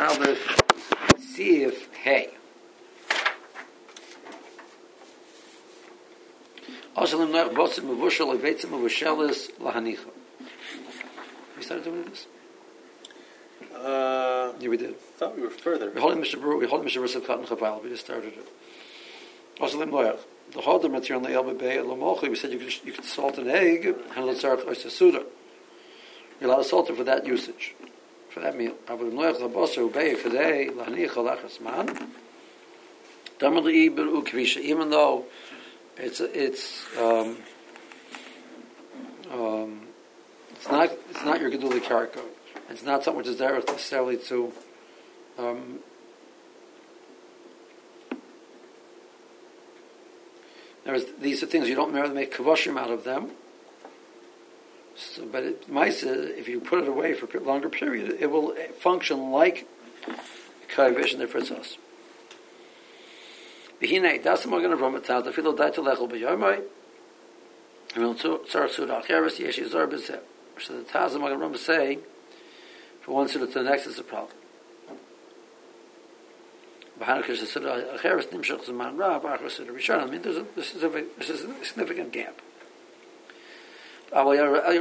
Aleph, Sif Hey. Also, we started doing this? Yeah, we did. I thought we were further. We're holding Mr. Cotton Chaval. We just started it. Also, the harder material in the Elbe Bay, we said you could salt an egg, and let's start oyster suda. You're allowed to salt it for that usage, for that meal. Even though it's not your geduli karka. It's not something which is there necessarily to these are things you don't merely make kavashim out of them. So, but if you put it away for a longer period, it will function like kavish, and therefore it's us. Behine, that's the morgan of Ramataz. The filo died to lechel b'yomai. And we'll start suda acheres yeshi zor b'zeh. So the Taz of Morgan Rambam say, from one suda to the next is a problem. I mean, this is a significant gap. It's only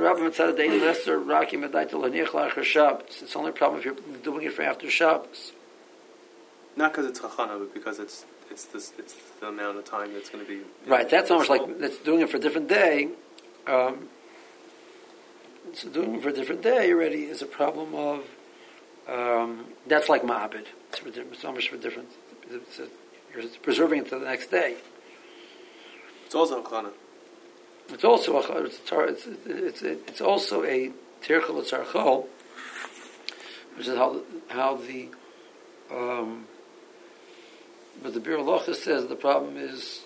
a problem if you're doing it for after Shabbos. Not because it's chachana, but because it's the amount of time that's going to be. Right, that's almost like that's doing it for a different day. So doing it for a different day already is a problem of. That's like ma'abed. It's almost for different. You're preserving it to the next day. It's also chachana. It's also it's also a tirchel tzarchol, which is how the but the Bir Halacha says the problem is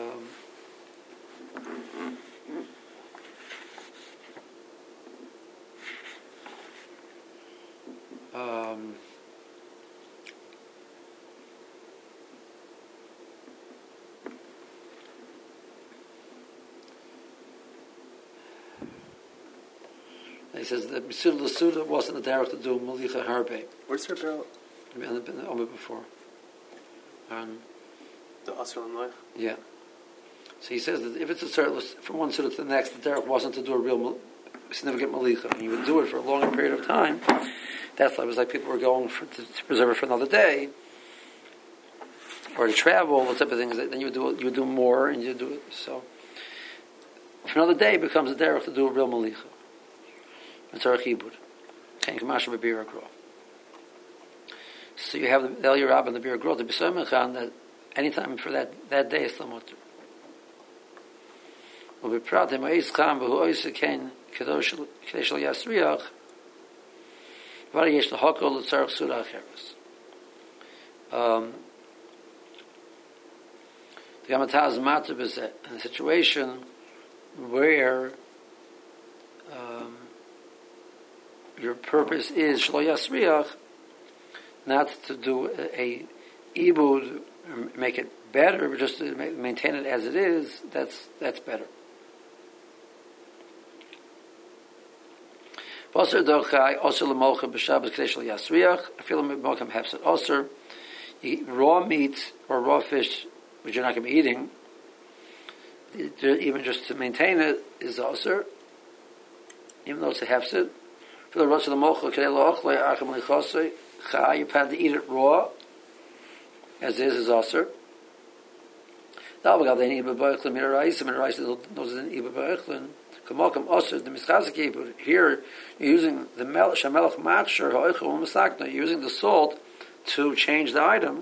he says that Mesilas L'Suda wasn't a direct to do Malicha Harbe. Where's her barrel? I've been on it before. The Asr L'Noich? Yeah. So he says that if it's a certain from one Suda to the next, the derech wasn't to do a real significant Malicha, and you would do it for a longer period of time. That's why it was like people were going to preserve it for another day, or to travel, those type of things. Then you would do more, and you do it. So for another day, it becomes a derech to do a real Malicha. So you have the El Yerab and the Bir Grot, the B'Samechan, that anytime for that day is still mutter. We'll be proud of him. Ois Cham, who Ois Kain, Kadosh Shel Yasriach, Vari Yesh L'Hakol L'Tzarech Surah Acheres. The Gamataz Matter B'Zeh, in a situation where your purpose is Shlo Yasriach, not to do a ibud, make it better, but just to maintain it as it is. That's better. Also, l'molchem b'Shabbos k'dei Shlo Yasriach. Afilu m'molchem hefset also. Raw meat or raw fish, which you're not going to be eating, even just to maintain it, is also, even though it's a hefset. You plan to eat it raw, as is aser. Here, you're using the shamelach machshir, you're using the salt to change the item.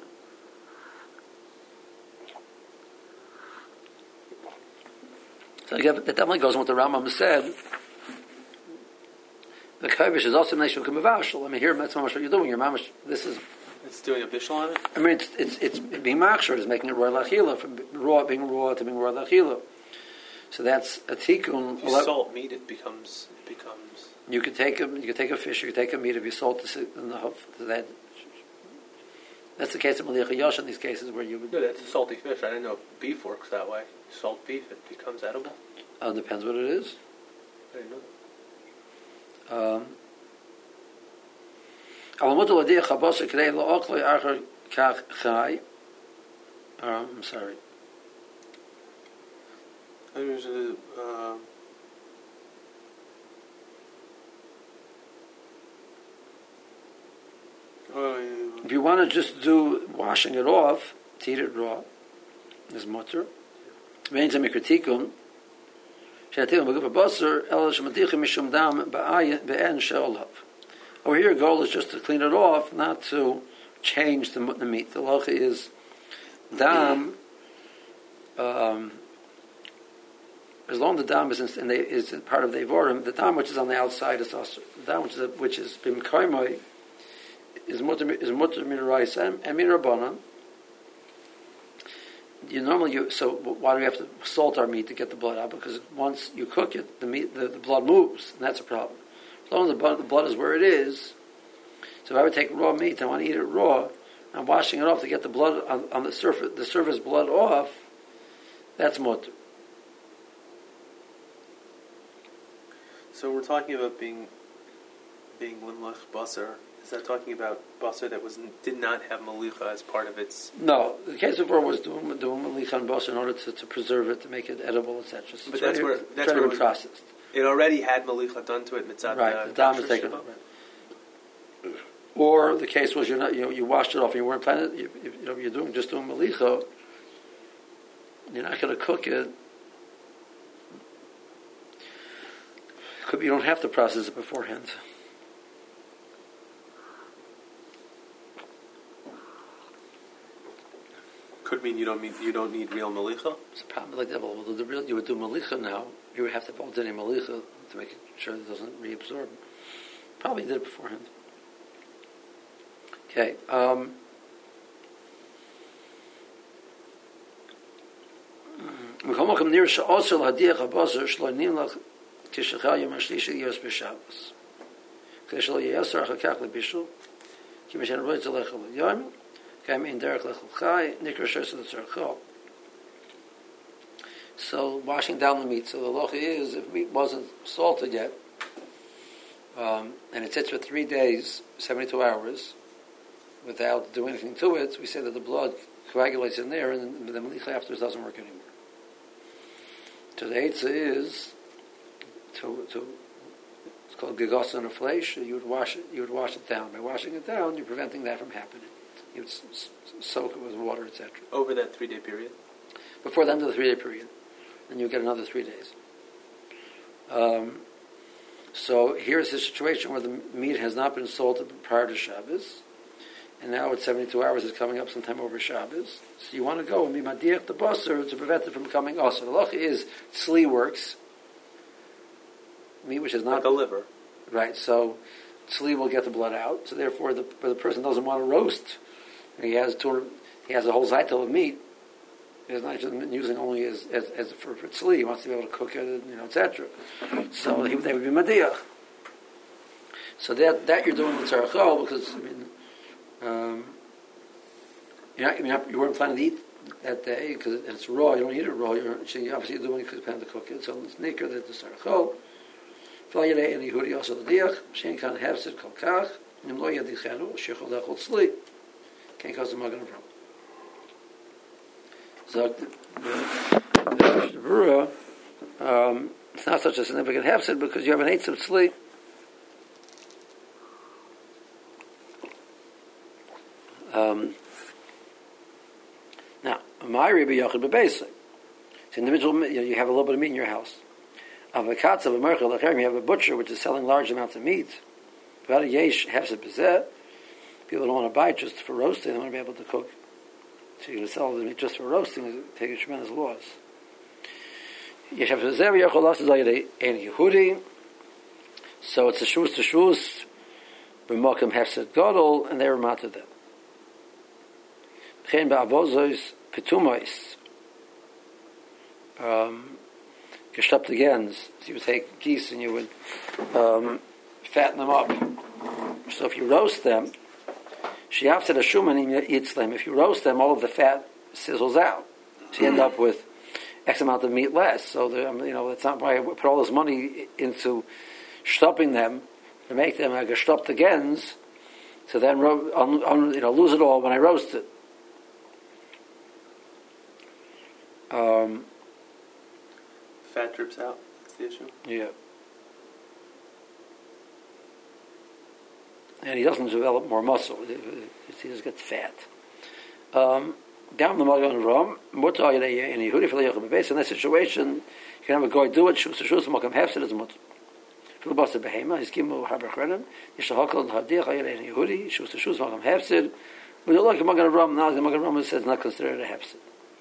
So that definitely goes on what the Rambam said. The kavish is also nation kamavashal. I mean, here that's mamash what you're doing. Your mamash. This is. It's doing a bishul on it. I mean, it's being machshir is making it royal achila from being raw to being royal achila. So that's a tikkun. If you salt meat, it becomes. You could take a fish. You could take a meat if you salt in the that. That's the case of Malicha Yosh in these cases where you would. No, that's a salty fish. I didn't know if beef works that way. Salt beef, it becomes edible. Depends what it is. I didn't know that. I'm sorry. If you want to just do washing it off, to eat it raw, is mutter. Over here, goal is just to clean it off, not to change the meat. The locha is dam. As long as the dam is part of the ivorim, the dam which is on the outside is also the dam which is bimkaimoi is mutter miraisa and mirabanan. So why do we have to salt our meat to get the blood out? Because once you cook it, the blood moves, and that's a problem. As long as the blood is where it is. So if I would take raw meat, I want to eat it raw. I'm washing it off to get the blood on the surface blood off. That's mutter. So we're talking about being limlach basar. Is that talking about basar that did not have malicha as part of its? No, the case before was doing malicha on basar in order to preserve it, to make it edible, etc. So but that's where it processed. It already had malicha done to it. Mitzad, right, the dam is taken over. Or the case was you washed it off and you weren't planning. You're doing malicha. You're not going to cook it. You don't have to process it beforehand. Could mean you don't need real malicha. It's a problem like that. Well, you would do malicha now. You would have to put in malicha to make sure it doesn't reabsorb. Probably did it beforehand. Okay. So washing down the meat. So the locha is, if meat wasn't salted yet, and it sits for 3 days, 72 hours, without doing anything to it, we say that the blood coagulates in there, and the malicha afterwards doesn't work anymore. So the eitzah is to it's called gegosa and fleish. You would wash it down. By washing it down, you're preventing that from happening. You would soak it with water, etc. Over that 3-day period? Before the end of the 3-day period. And you get another 3 days. So here's the situation where the meat has not been salted prior to Shabbos, and now it's 72 hours. It's coming up sometime over Shabbos. So you want to go and be madiach the basar to prevent it from becoming osir. The locha is tzli works, meat which is not like the liver, right? So tzli will get the blood out. So therefore, the person doesn't want to roast. And he has a whole zaitel of meat. He's not just using only as for tzli. He wants to be able to cook it, etc. So they would be madiach. So that you're doing with tzarachol because you weren't planning to eat that day because it's raw. You don't eat it raw. You're obviously doing it because you plan to cook it. So it's nicker that the tzarachol. V'layirei and Yehudi also the diach. Shein kan hefsid kol kach. Nim lo yadichenu shechol dechol tzli. Can't cause the magen of problem. So it's not such a significant hefsid because you have an eighth of tzli. Now, my Rebbe Yochid bebasic. It's individual. You have a little bit of meat in your house. You have a butcher which is selling large amounts of meat. People don't want to buy it just for roasting. They want to be able to cook. So you're going to sell the meat just for roasting. It takes a tremendous loss. So it's a shus to shus. B'mokim hefset gadol, and they were mated them. Chen ba'avozois petumois. Gestoppt gens. So you would take geese and you would fatten them up. So if you roast them, if you roast them, all of the fat sizzles out. So you end up with X amount of meat less. So that's not why I put all this money into stopping them to make them gestoppte gens. So then, lose it all when I roast it. Fat drips out. That's the issue. Yeah. And he doesn't develop more muscle. He just gets fat. Down the Magen Ram, mutar yedei and Yehudi for the base. In that situation, you can have a guy do it. Shus makam hefsed is mutar. For the boss of behema, he's given haber chrenim. Yishahakol and hadich yedei and Yehudi. Shus makam hefsed. But like the Magen Ram, now the Magen Ram says not considered a hefsed.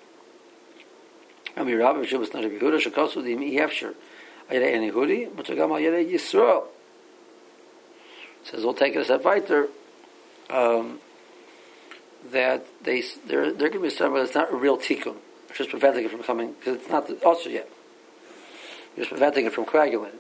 Ami Rabbi Shubas not a Yehuda. Shakasu the mi hefsher yedei and Yehudi. Mutar gam yedei Yisrael. Says we'll take it a step weiter. That they're going to be something, but it's not a real tikkun. It's just preventing it from coming, because it's not also yet. You're just preventing it from coagulating.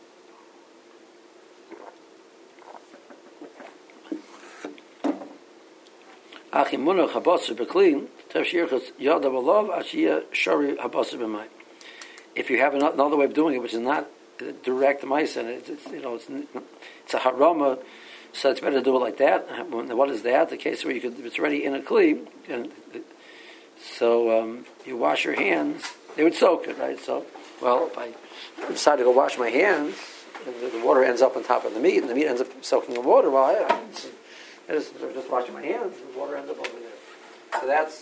If you have another way of doing it, which is not direct mice, and it's a harama. So it's better to do it like that. What is that? The case where it's already in a kli, and so you wash your hands. They would soak it, right? So, if I decide to go wash my hands, and the water ends up on top of the meat, and the meat ends up soaking in water. I just washing my hands, and the water ends up over there. So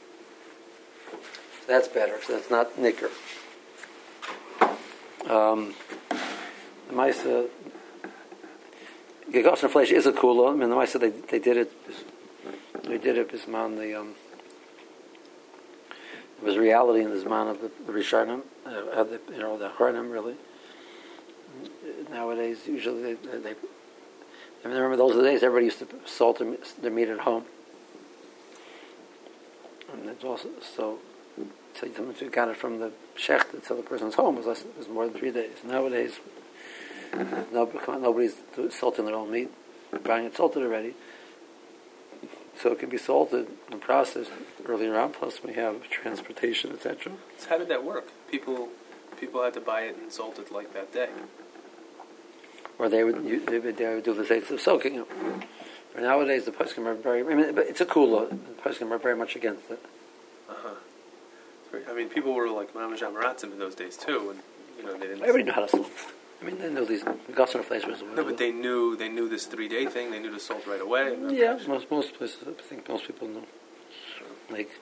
that's better. So that's not nicker. The mice. Gegossen flesh is a kula. I mean, the mice said they did it. They did it bisman it was reality in the zman of the Rishonim, the Achronim really. Nowadays, usually they remember those are the days everybody used to salt their meat at home, and it's also so you got it from the shecht until the person's home was more than 3 days. Nowadays. Nobody's salting their own meat, buying it salted already, so it can be salted and processed earlier on. Plus, we have transportation, etc. So how did that work? People had to buy it and salt it like that day, or they would do the dates of soaking it. But nowadays, the poskim are but it's a kula. The poskim are very much against it. I mean, people were like mamash amaratzim in those days too, and they didn't. Everybody knew how to salt. I mean, they knew these gosser flavors. No, but they knew this 3-day thing. They knew to salt right away. Yeah, most places. I think most people know. Like,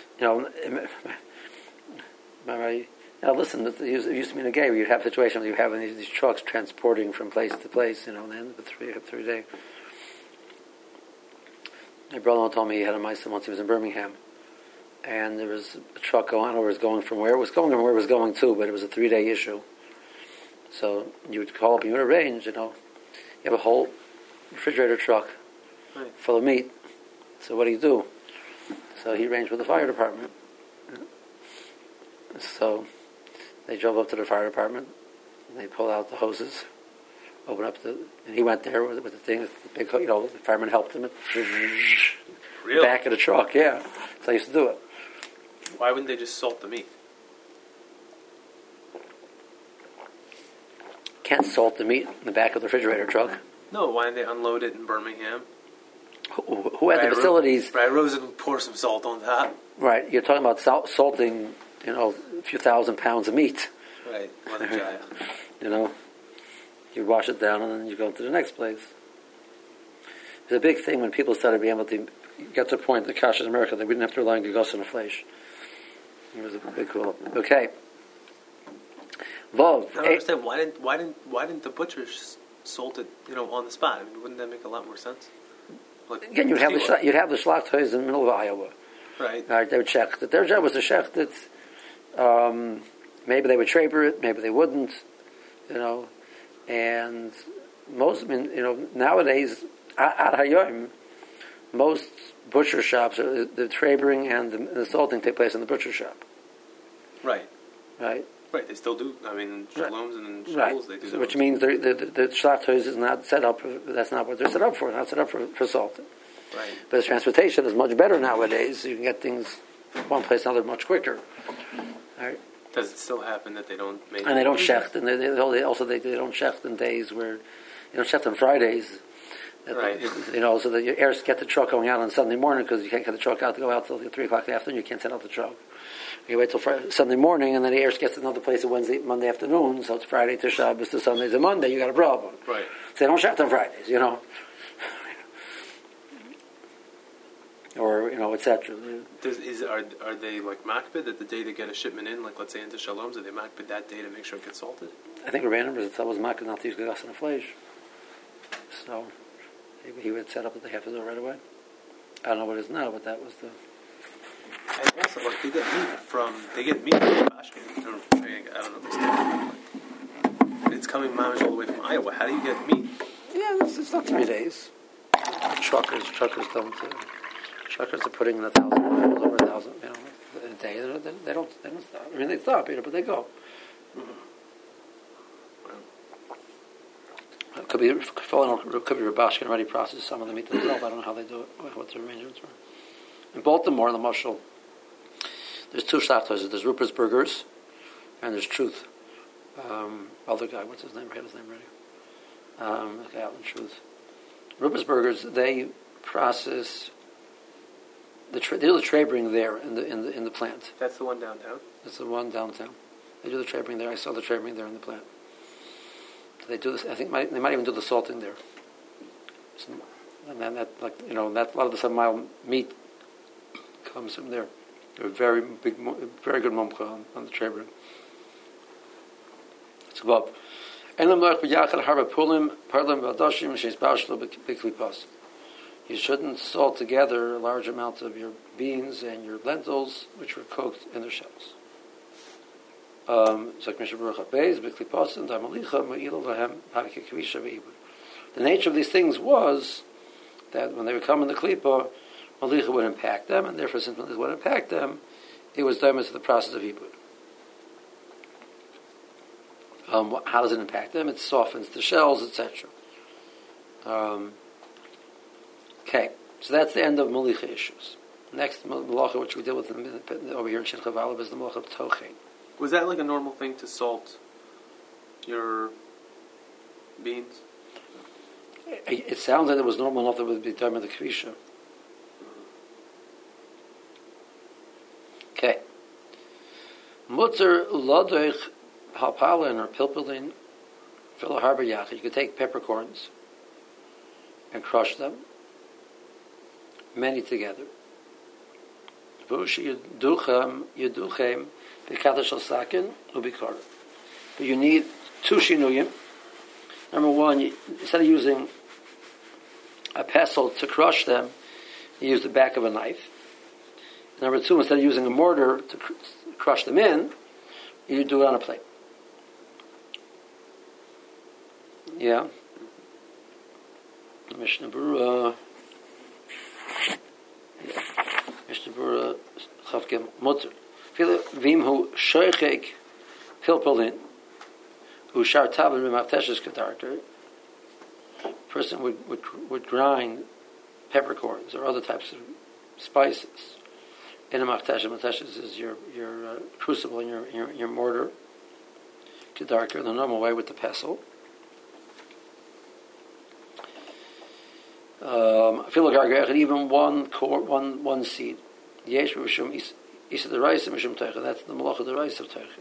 listen. It used to be in a gay where you'd have a situation where you're having these trucks transporting from place to place. And then the 3 day. My brother told me he had a mice once he was in Birmingham, and there was a truck going from where it was going and where it was going to, but it was a 3-day issue. So you would call up and you would arrange, you have a whole refrigerator truck full of meat. So what do you do? So he arranged with the fire department. So they drove up to the fire department, and they pulled out the hoses, open up and he went there with the thing, the big, the fireman helped him. Really? Back of the truck, yeah. So I used to do it. Why wouldn't they just salt the meat? Can't salt the meat in the back of the refrigerator truck. No, why didn't they unload it in Birmingham? Who had the facilities? Brad Rosen would pour some salt on top. Right, you're talking about salting, a few thousand pounds of meat. Right, Mother Jaya. You wash it down and then you go to the next place. It was a big thing when people started being able to get to a point in the Kashrus in America that we didn't have to rely on gegos and flesh. It was a big cool. Okay. Vov. I don't understand why didn't the butchers salt it on the spot? I mean, wouldn't that make a lot more sense? Again, you'd have the shlachtos in the middle of Iowa, right? They would check that their job was to check that maybe they would traper it, maybe they wouldn't, and most nowadays ad hayom most butcher shops the trabering and the salting take place in the butcher shop, right. Right, they still do. I mean, shaloms and schools, right. they do. So which means the shlachtos is not set up. That's not what they're set up for. Not set up for salting. Right. But the transportation is much better nowadays. So you can get things one place to another much quicker. Right. Does it still happen that they don't make? And they don't shecht, and they don't shecht in days where shecht on Fridays. Right. So that your heirs get the truck going out on Sunday morning because you can't get the truck out to go out till 3 o'clock in the afternoon. You can't send out the truck. You wait till Sunday morning, and then the heirs gets another place on Monday afternoon. So it's Friday to Shabbos to Sunday to Monday. You got a problem. Right. So they don't shop on Fridays, or etc. Are they like makbid that the day they get a shipment in, like let's say into Shalom's, are they makbid that day to make sure it gets salted? I think Rabbi Numbers was makbid not to use gas and a flesh. So he would set up that they have to do it right away. I don't know what it is now, but that was the. And also, like they get meat from Ashken. I don't know. It's coming mamish all the way from Iowa. How do you get meat? Yeah, it's not 3 days. Truckers don't. Truckers are putting in 1,000 miles, over 1,000, a day. They don't stop. I mean, they stop, but they go. It could be Rabashkin already processed some of the meat themselves. I don't know how they do it, what the arrangements were. In Baltimore, in the Marshall, there's 2 shachtos. There's Rupert's Burgers, and there's Truth. Other guy, what's his name? I had his name ready. The guy out in Truth. Rupert's Burgers, they process. They do the trade-bring there in the plant. That's the one downtown? That's the one downtown. They do the trade-bring there. I saw the trade-bring there in the plant. So they do this. I think they might even do the salting there. And then that a lot of the 7 mile meat comes from there. They're very big, very good mumcha on the trade-bring. It's above. You shouldn't salt together a large amount of your beans and your lentils, which were cooked in their shells. The nature of these things was that when they would come in the klipa, malicha would impact them, and therefore, since malicha would impact them, it was done to the process of ibud. How does it impact them? It softens the shells, etc. Okay, so that's the end of malicha issues. Next malacha, which we deal with over here in Shin Chavalib, is the malacha of tochein. Was that like a normal thing to salt your beans? It sounds like it was normal enough that it would be done with the kvisha. Okay. Mutzer lodoich halpalin or pilpulin fill a harbor yachid. You could take peppercorns and crush them, many together. But you need 2 shinuyim. Number 1, instead of using a pestle to crush them, you use the back of a knife. Number 2, instead of using a mortar to crush them in, you do it on a plate. Yeah. Mishnah Berurah. Mishnah Berurah Chavkem Mutzer. Vim hu shoichek pilpulin hu shar tavin b'machteshes katarter. Person would grind peppercorns or other types of spices in a machteshes. Machteshes is your crucible and your mortar. Kadarker the normal way with the pestle. Even one seed. Yesh v'shum isa the rice and mishum teicha. That's the malacha the rice of teicha.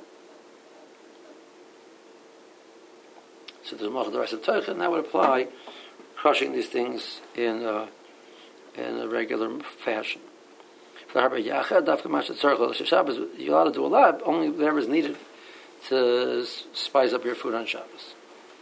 So there's malacha the rice of teicha, and that would apply crushing these things in a regular fashion. You're allowed to do a lot, only whatever is needed to spice up your food on Shabbos.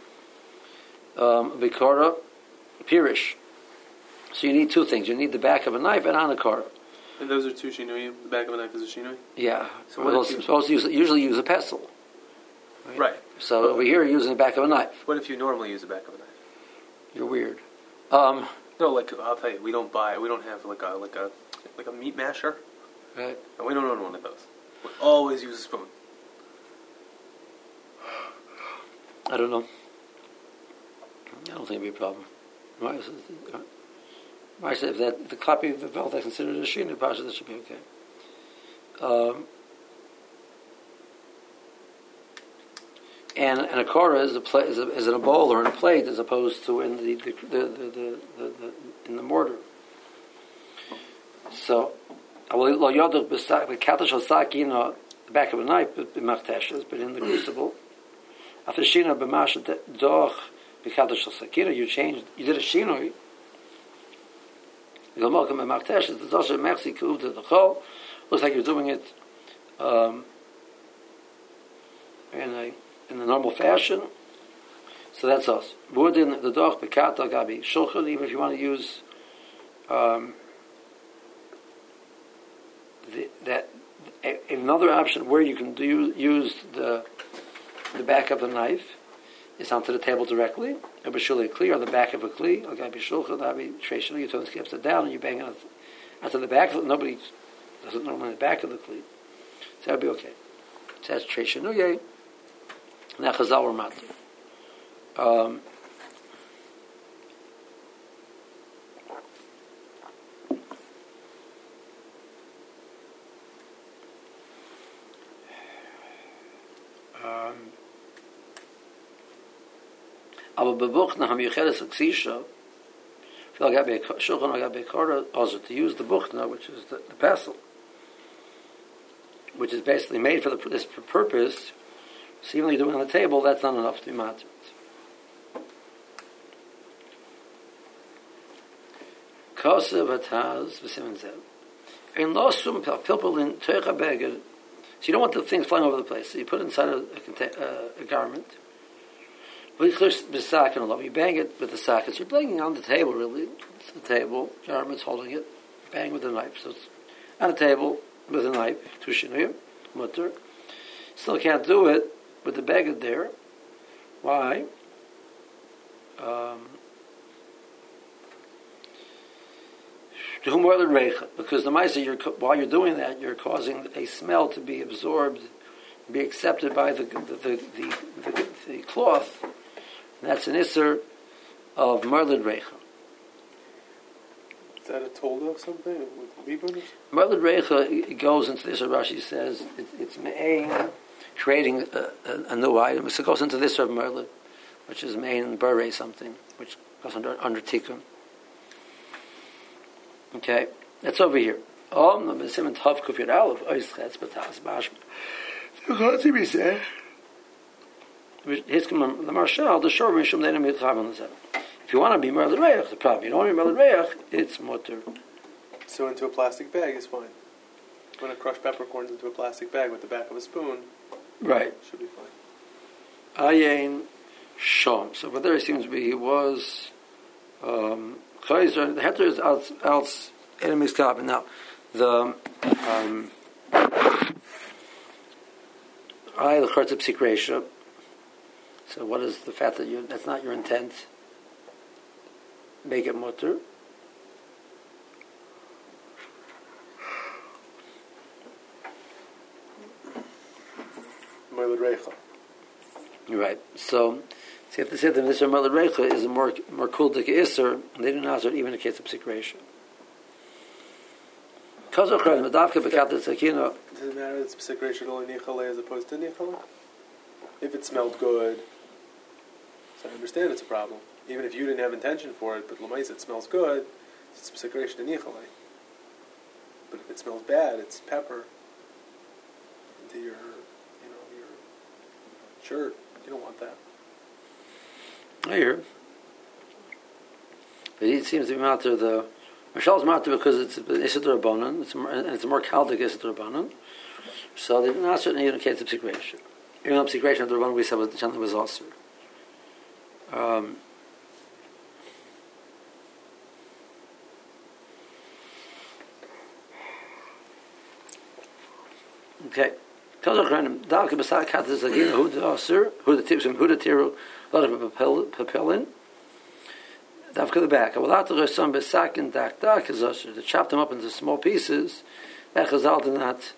Bikora, pirish. So you need 2 things. You need the back of a knife and anakara. And those are 2 shinuyim? The back of a knife is a shinui? Yeah. So we're supposed to usually use a pestle. Right. So over here you're using the back of a knife. What if you normally use the back of a knife? You're weird. No, like I'll tell you, we don't have like a meat masher. Right. And we don't own one of those. We always use a spoon. I don't know. I don't think it'd be a problem. I said if the copy of the belt I considered a shinu pasha, that should be okay. and a kora is in a bowl or in a plate as opposed to in in the mortar. So, the back of a knife, but in the crucible. After shina b'mash doch b'kadosh sakina, you did a shinoi. The malkam b'machteshes. There's also mercy ku'uv the chol. Looks like you're doing it in the normal fashion. So that's us. Wordin the doch b'kat al gabi shulchan. Even if you want to use another option where you can use the back of the knife is onto the table directly. A b'shuli kli or the back of a kli. Al gabi shulchan. Gabi treshuli. You turn the upside down and you bang it onto the back of it. Nobody does it normally on the back of the kli. So that'd be okay. So that's treshuli. Now chazal or matter. Aber bebuchna ham yucheres aksisha. To use the buchna, which is the pestle, which is basically made for this purpose. So even though you do it on the table, that's not enough to be matter. Kosev ataz v'simen zev. In losum pilpulin teicha beged. So you don't want the things flying over the place. So you put it inside a garment. You bang it with the sockets. You're banging on the table, really. It's the table. Garment's holding it. Bang with a knife. So it's on a table with a knife. Tushinuyim, mutter. Still can't do it with the beged there. Why? Because the ma'aser, while you're doing that, you're causing a smell to be absorbed, be accepted by the cloth. And that's an isser of merlid reicha. Is that a tolda of something with libun? Merlid reicha, it goes into this. Rashi says it's me'ain, creating a new item. So it goes into this of merlid, which is me'ain beret something, which goes under tikkun. Okay, that's over here. The marshal, the shor mishum the enemy. If you want to be merlid reich, the problem. You don't want to be merlid reich, it's mutter. So into a plastic bag is fine. When a crushed peppercorns into a plastic bag with the back of a spoon, right, should be fine. Ayin shom. So, but there seems to be he was chayzer. The heter is else enemy's carbon. Now, the the chortz psik reisha. So what is the fact that that's not your intent? Make it mutter. Merlid reicha. You're right. So you have to say that this merlid reicha is a more cool dik iser, and they do not answer even in case of psik reisha. Does it matter that it's psik reisha only nichale as opposed to nichale? If it smelled good. So I understand it's a problem. Even if you didn't have intention for it, but l'mais it smells good, it's p'sikresh d'nichale. But if it smells bad, it's pepper into your shirt. You don't want that. I hear. But it seems to be matter the Mashal's matter because it's Issa D'Rabbanan, it's a more Chaldic Issa D'Rabbanan. So they do not certainly indicate the p'sikresh. Even though p'sikresh of the D'Rabbanan we said was also. Okay. Dalke beside kat is again who the officer, who the tips and who the tiru, a lot of papillin. Davka the back. Well, after some besak and dak is usher to chop them up into small pieces. That result in that,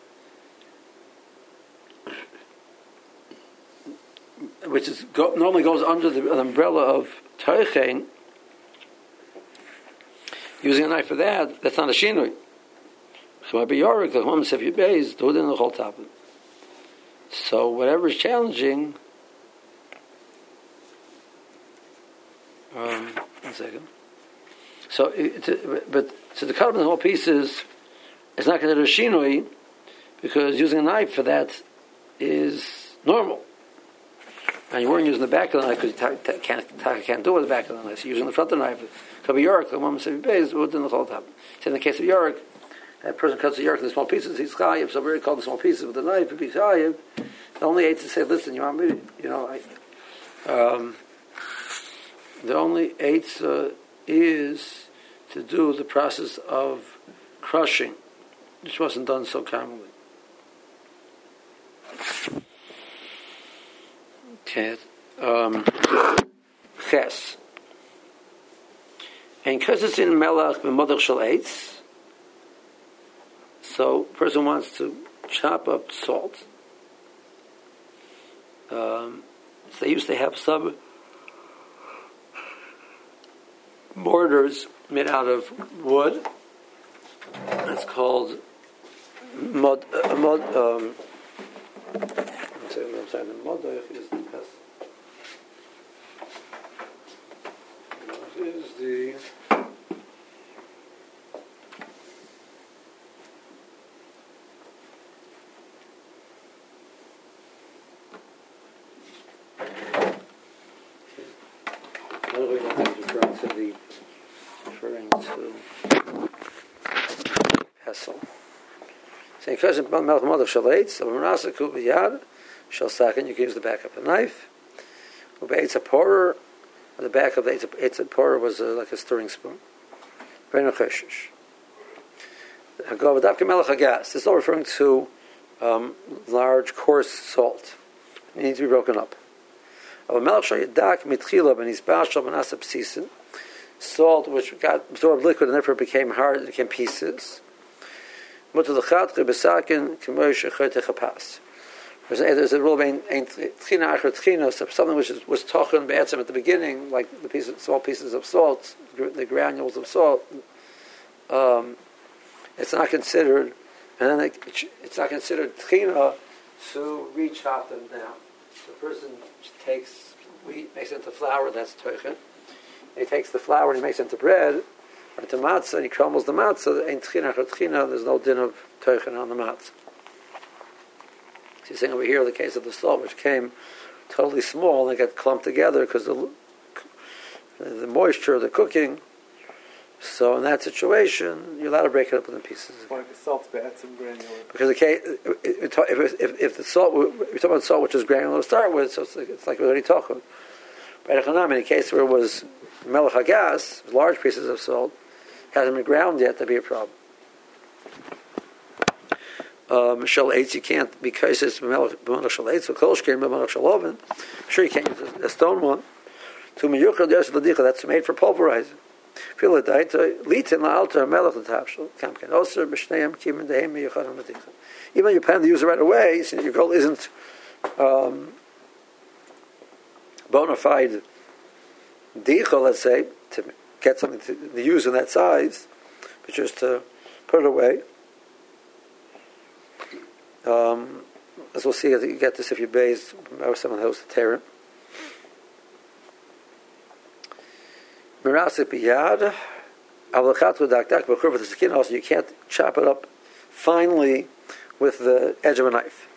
which is normally goes under the umbrella of Teichen. Using a knife for that, that's not a shinui. So might be yorik, the woman said, if you base, do it in the whole top. So whatever is challenging One second. So, so the cut up in the whole pieces is not considered a shinui because using a knife for that is normal. And you weren't using the back of the knife because you can't do it with the back of the knife. So you're using the front of the knife. It could be York, the woman said, within the whole time. So in the case of York, that person cuts the York into small pieces, he's chayiv. So very called the small pieces with the knife, it'd be chayiv. The only eight to say, listen, you want me, the only eight is to do the process of crushing, which wasn't done so commonly. Okay. Ches. And because it's in melach b'modach shel eitz, so a person wants to chop up salt. So they used to have some mortars made out of wood. It's called I'm sorry, the modach is the best. What is the referring to pestle. So in question about melech modach shel eitz, of marasa kul b'yad shel sakin, you can use the back of a knife. Ubeitz porer, the back of the eitz porer was like a stirring spoon. Reinu cheshish. Go v'davke melech hagas. This is all referring to large, coarse salt. It needs to be broken up. Salt which got absorbed liquid and therefore became hard, it became pieces. There's a rule of something which was tochen be'etzem at the beginning, like the small pieces of salt, the granules of salt. It's not considered, and then it's not considered tchina to re-chop them down. The person takes wheat, makes it into flour, that's tochen. He takes the flour and he makes it into bread, or into matzah, and he crumbles the matzah. Ain't tchina, there's no din of tochen on the matzah. So he's saying over here, the case of the salt, which came totally small and got clumped together because the moisture of the cooking. So in that situation, you're allowed to break it up into pieces. Why? Because salt's bad, some granular. Because if the salt, we're talking about salt which is granular to start with, so it's like already talking. But in a case where it was melech hagas, large pieces of salt, hasn't been ground yet, that'd be a problem. Shel eitz, you can't, because it's melech shel eitz, so kol shkein melech shel oven. Sure, you can't use a stone one. To miyuchad yos l'dicha, that's made for pulverizing. Even you plan to use it right away, since your goal isn't bona fide dicha, let's say, to get something to use in that size, but just to put it away. As we'll see, you get this if you bathe, or someone who has to tear it. Mirasik biyad, avlachatru dakdak b'chur with the skin. Also, you can't chop it up finely with the edge of a knife.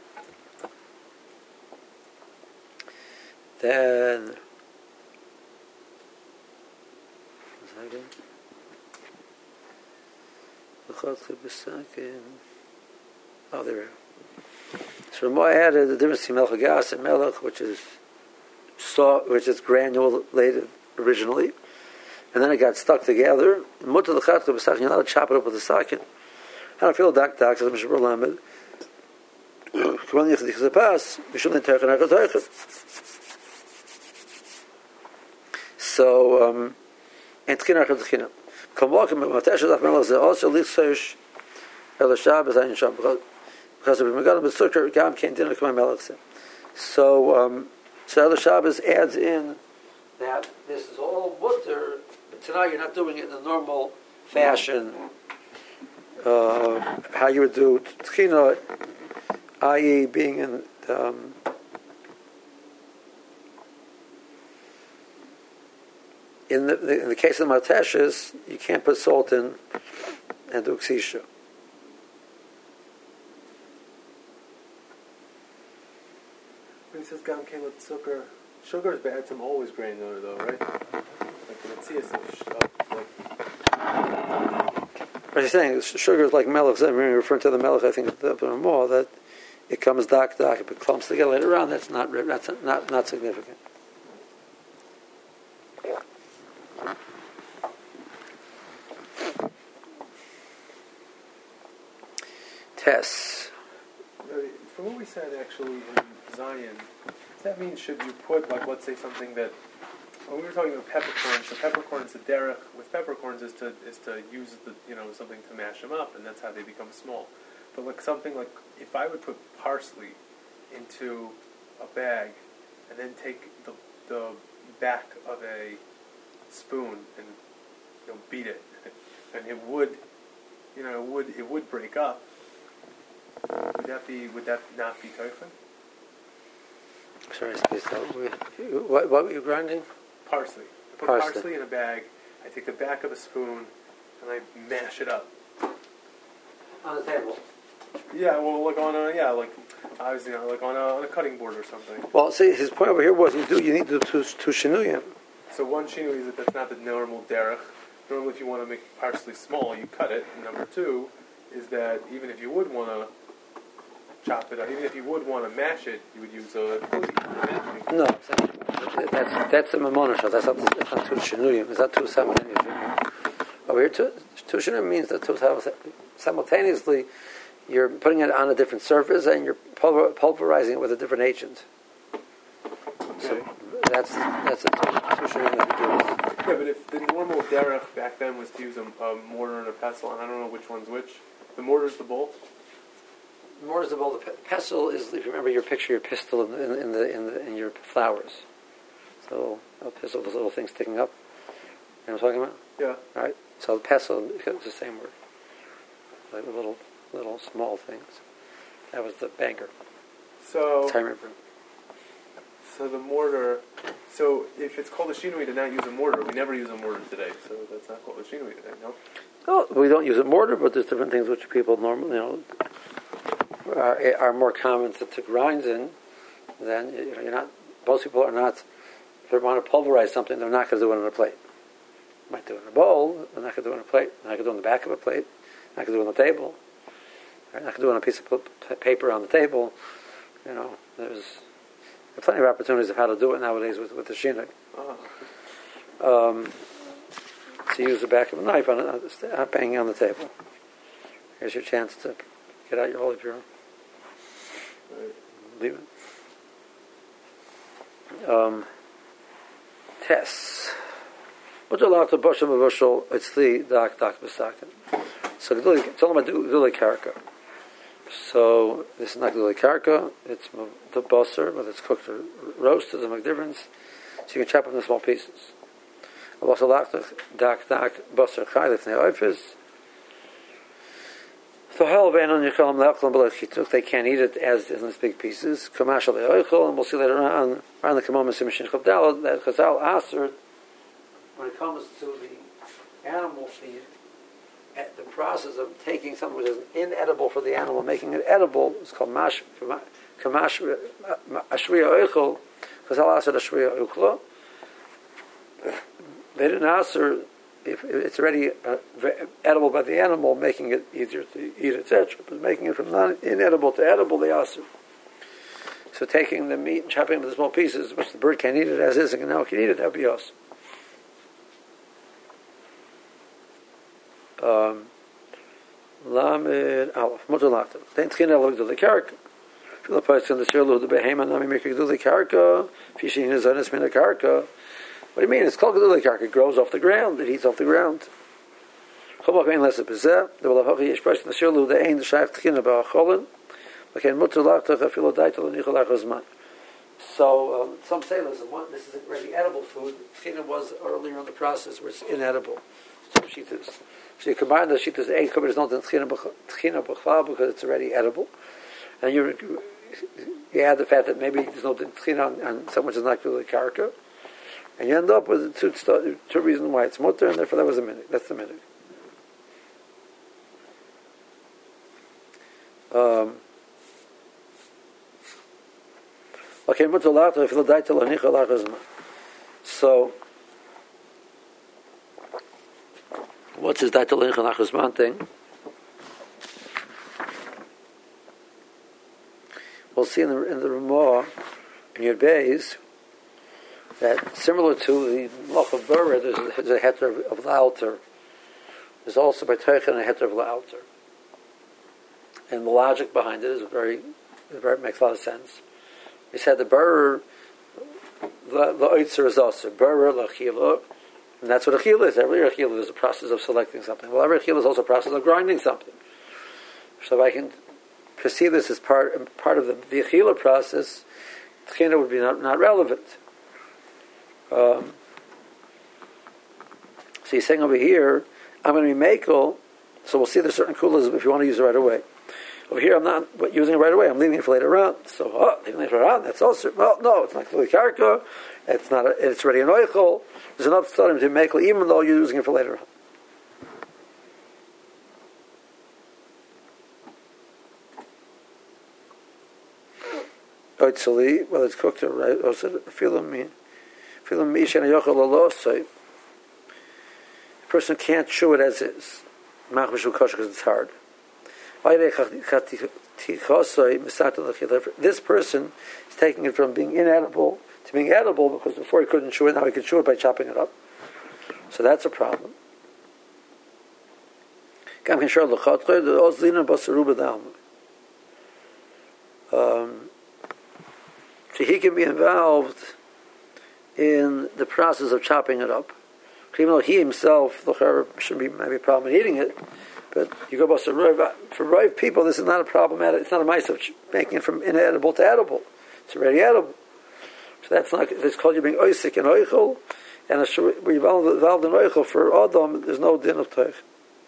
Then, oh, there we go. So Ramah added the difference between melech hagas and melech, which is granulated originally, and then it got stuck together. Mutter l'chatcha b'sakin, you're allowed to chop it up with a sakin. I don't feel dak says Mishabur Lamed. K'man yichdik zepas, mishum l'terchen ha'kotoichet. So, and tchina ha'kotoichet. K'mokim b'matesh adach melech ze also lichsosh el Shabbos ayin sham, because of Megadim b'sukkar, gam kein dinner k'may melech ze. So El Shabbos adds in that this is all mutter, but tonight you're not doing it in the normal fashion, how you would do tchina, i.e. being in in the case of mateshes, you can't put salt in and do ksisha. When he says gam came with sugar, sugar is bad. Some always granular though, right? Like the Matthias What he's saying is sugar is like melech. I'm referring to the melech. I think the more that it comes dark, if it clumps together later on, that's not significant. Tests. From what we said actually in Zion, does that mean should you put, like, let's say something that, when we were talking about peppercorns, the peppercorns, the derech with peppercorns is to use the, something to mash them up, and that's how they become small. But like something like, if I would put parsley into a bag and then take the back of a spoon and beat it, and it would break up. Would that not be toifin? Sorry, please tell me. What were you grinding? Parsley. I put parsley in a bag. I take the back of a spoon and I mash it up On the table. Yeah, well, like on a obviously like on a cutting board or something. Well, see, his point over here was you need to do two shinuyim. So one shinui is that that's not the normal derech. Normally, if you want to make parsley small, you cut it. And number two is that even if you would want to chop it up, even if you would want to mash it, you would use a No, that's a mamonisha. That's not two shinuyim. It's not two simultaneous. Over here, two shinuyim means that simultaneously you're putting it on a different surface and you're pulverizing it with a different agent. Okay. So that's a two shinuyim that you're doing. Yeah, but if the normal derech back then was to use a mortar and a pestle, and I don't know which one's which. The mortar's the bowl. The mortar's the bowl. The pestle is, if you remember your picture, your pistol in your flowers. So a pistol, those little things sticking up. You know what I'm talking about? Yeah. All right. So the pestle is the same word. Like the little small things. That was the banker. So. I remember. So the mortar. So if it's called a shinui to not use a mortar, we never use a mortar today. So that's not called a shinui today, no? No, we don't use a mortar, but there's different things which people normally, are more common to grind in. Then you're not. Most people are not. If they want to pulverize something, they're not going to do it on a plate. Might do it in a bowl. They're not going to do it on a plate. They're not going to do it on the back of a plate. They're not going to do it on the table. They're not going to do it on a piece of paper on the table. There's plenty of opportunities of how to do it nowadays with the shinui. To use the back of a knife banging on the table. Here's your chance to get out your olive oil. Leave it. Tests. What's allowed to bush of a bushel? It's the dak b'sakin. So it's all about gedulei karka. So this is not gedulei karka. It's the basar, whether it's cooked or roasted, doesn't make a difference. So you can chop up into small pieces. Also, dak basar chai lifnei oifis. They can't eat it as in these big pieces. And we'll see later on the Kamoma Simishin Chavdalad that Chazal answered when it comes to the animal feed, at the process of taking something which is inedible for the animal, making it edible, it's called ashriya oichel. Chazal answered ashriya oichel. They didn't answer if it's already edible by the animal, making it easier to eat, etc. But making it from non-inedible to edible, they also. So taking the meat and chopping it into small pieces, which the bird can't eat it as is, and now it can eat it, that would be awesome. Lamed Aleph, Mutalachta. Then Tchina Eloh Gdulei Karka. The person the Sirlu the Behema Nami make Gdulei Karka. Fishin is Anis Mina Karka. What do you mean? It's called Gedulei Karka. It grows off the ground. It eats off the ground. So some say, listen, this is already edible food. Tchina was earlier in the process where it's inedible. So you combine the shitas egg, but it's not in tchina b'chlal because it's already edible. And you add the fact that maybe there's no tchina on something which is not Gedulei Karka. And you end up with two reasons why it's mutter, and therefore that was a minute. That's the minute. Okay, so what's his daitel incha lachazman thing? We'll see in the Ramah in your Beis that similar to the Malach of Bura, there's a heter of the altar. There's also by Teichen a heter of the altar. And the logic behind it makes a lot of sense. We said the Bura, the Oitzer is also Bura, L'Achila, and that's what Achila is. Every Achila is a process of selecting something. Well, every Achila is also a process of grinding something. So if I can perceive this as part of the Achila process, Tchina would be not relevant. So he's saying over here, I'm going to be Mekel, so we'll see there's certain kulas if you want to use it right away. Over here, I'm not using it right away. I'm leaving it for later on. So, leaving it for later on, that's also, well, no, it's not fully karka. It's not. It's already an oichel. There's enough time to Mekel, even though you're using it for later on. Whether it's cooked or right, or filam mishan yochel alosay. The person can't chew it as is, because it's hard. This person is taking it from being inedible to being edible because before he couldn't chew it, now he can chew it by chopping it up. So that's a problem. So he can be involved in the process of chopping it up. Even though he himself shouldn't be maybe a problem in eating it, but you go about for ripe people, this is not a problem. It's not a mice of making it from inedible to edible. It's already edible. So that's not. It's called you being oisik and oichel, and we're involved in oichel for Adam. There's no din of teich.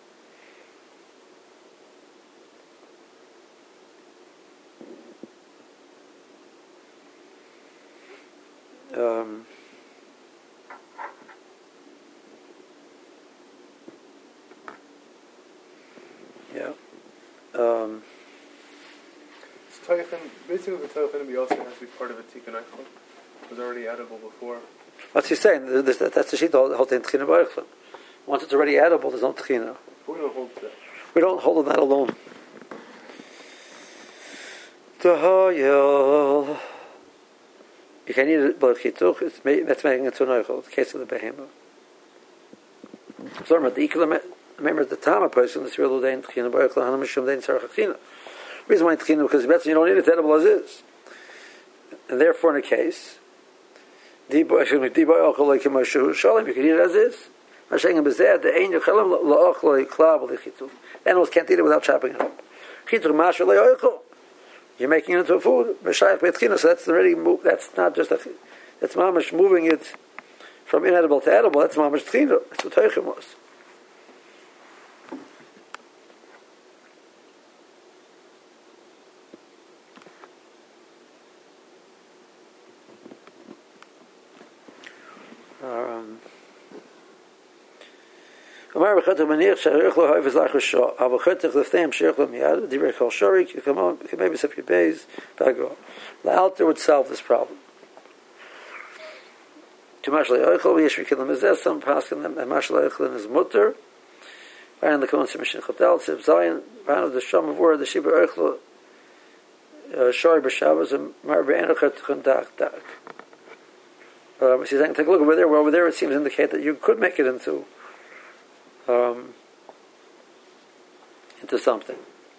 Basically, the Teichen be also has to be part of a tikkun eichel. It was already edible before. What's he saying? That's the sheet whole thing tchina b'eichel. Once it's already edible, there's no tchina. We don't hold that. We don't hold that alone. Tahoyel. You can eat it, but that's making it to an eichel. The case of the behemoth. So remember the Tama person, the real day in tchina b'eichel, hanam mishum day in sarach tchina. The reason why it's tchina because you don't eat it edible as is, and therefore in a case, you can eat it as is. Animals can't eat it without chopping it up. You're making it into a food. So that's already that's not just that's mamash moving it from inedible to edible. That's mamash tchina. That's what Teichen was. Amar b'chatach maniach she'arich lo ha'oivez lachashah. Av b'chatach l'fteim she'arich lo miyad. Divrei kol shorik. You can maybe sip your bays. Bago. The altar would solve this problem. To mashal ha'oichel v'yesh v'kilam ezeh. Some paskin them. And mashal ha'oichelin is mutter. And the kohen mishin chadal tzib zayin. And the sham of word the shiba ha'oichel shori b'shavas and mar b'enach ha'tuchon dak dak. She's saying, take a look over there. Well, over there it seems to indicate that you could make it into something.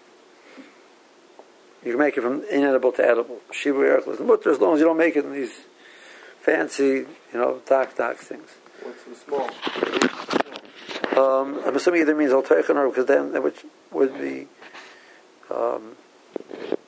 You can make it from inedible to edible. Shiva Yerchel is mutter as long as you don't make it in these fancy, dark things. What's the small? I'm assuming either means al teichen or because then which would be